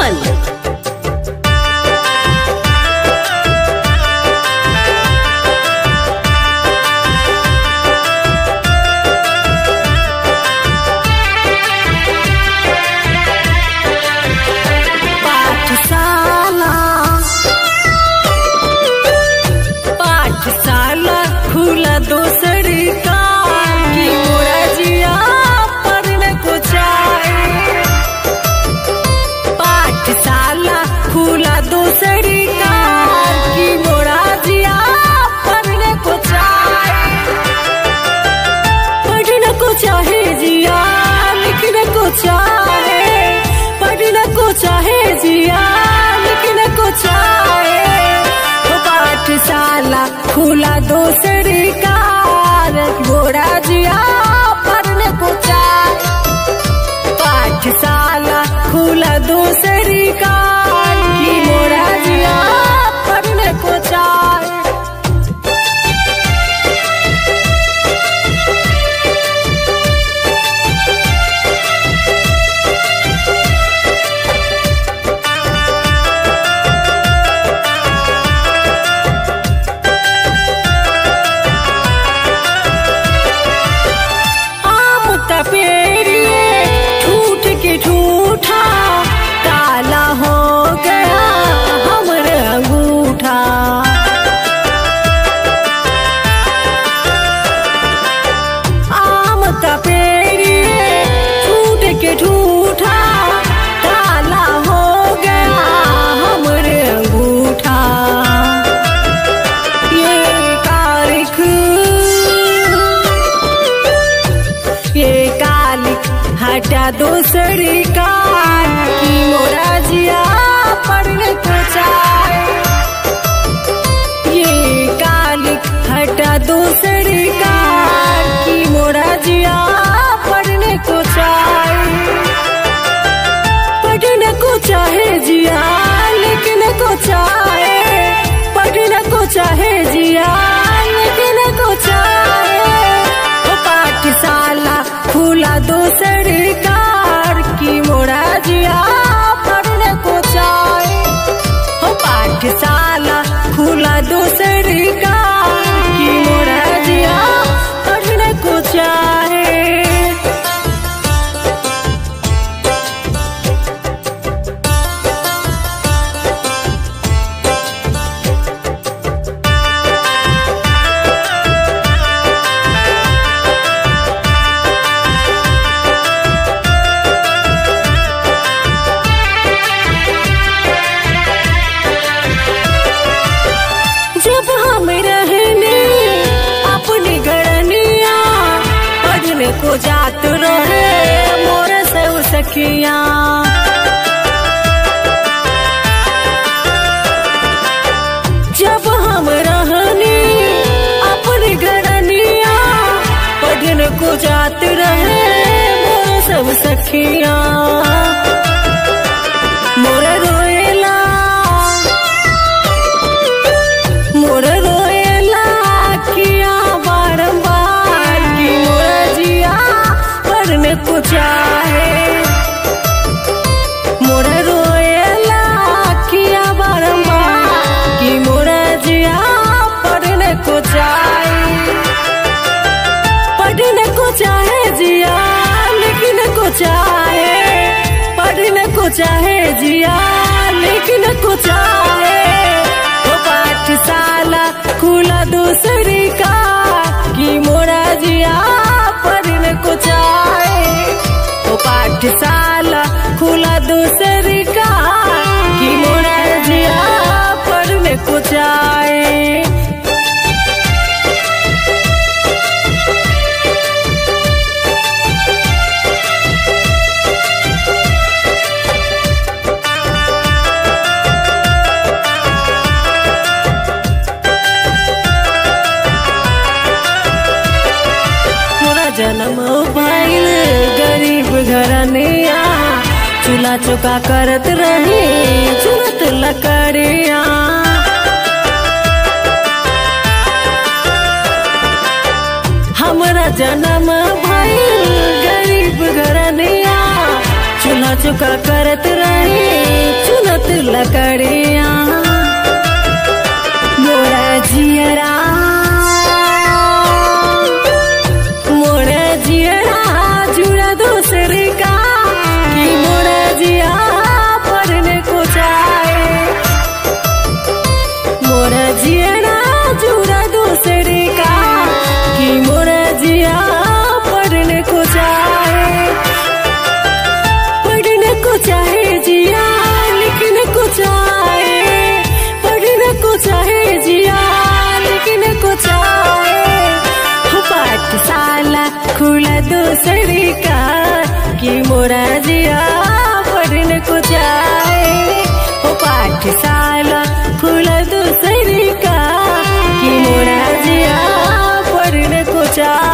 अमन। पाठशाला खुला दूसरी का की मोरा जिया पढ़ने को चाहे। पाठशाला खुला दूसरी का की मोरा जिया पढ़ने को चाहे। पढ़ने को चाहे जिया लिखने को चाहे। पढ़ने को चाहे जिया लिखने को चाहे। पाठशाला खुला दूसरी कार मोरा जिया पढ़ने को चाहे। पाठशाला खुला दूसरी कार की मोरा जिया पढ़ने को चाहे। ठूठा काला हो गया हमरे अंगूठा। आम का पेड़ ठूठ के ठूठा काला हो गया हमरे अंगूठा। ये कालिक हटा दूसरी कार की मोरा जिया पढ़ने को चाहे। ये कालिक हटा दूसरी कार की मोरा जिया पढ़ने को चाहे। पढ़ने को चाहे जिया लिखने को चाहे। पढ़ने को चाहे जिया लिखने को चाहे। पाठशाला खुला दूसरी कार की मोरा जिया पढ़ने को चाहे। पाठशाला खुला दूसरी कार की मोरा जिया पढ़ने को चाहे। को जात रहे मोर से सखिया। जब हम रहनी अपनी गरनिया पढ़ने को जात रहे मोर सब सखिया। मोर रोएला मोर रोएला किया बारंबार की मोरा जिया पढ़ने को चाहे। मोरा रोएला किया बारंबार की मोरा जिया पढ़ने को चाहे। पढ़ने को चाहे जिया लिखने को चाहे। पढ़ने को चाहे जिया लिखने को चाहे। पाठशाला खुला दूसरी का की मोरा जिया पढ़ने को चाहे। पाठशाला खुला दूसरी का की मोरा जिया पढ़ने को चाहे। जन्म भइल गरीब घरनिया चूल्हा चौका करत रही चुनत लकड़िया। हमरा जन्म भइल गरीब घरनिया चूल्हा चुका करत रहे चुनत लकड़िया मोरा जियरा जुड़ा दूसर का कि मोरा जिया पढ़ने को चाहे मोरा जियरा जुड़ा दूसर का कि मोरा जिया पढ़ने को चाहे जिया लिखने को चाहे पढ़ने को चाहे जिया लिखने को चाहे पाठशाला खुला दूसरी का कि मोरा जिया पढ़ने को चाहे पाठशाला खुला दूसरी का कि मोरा जिया पढ़ने को चाहे।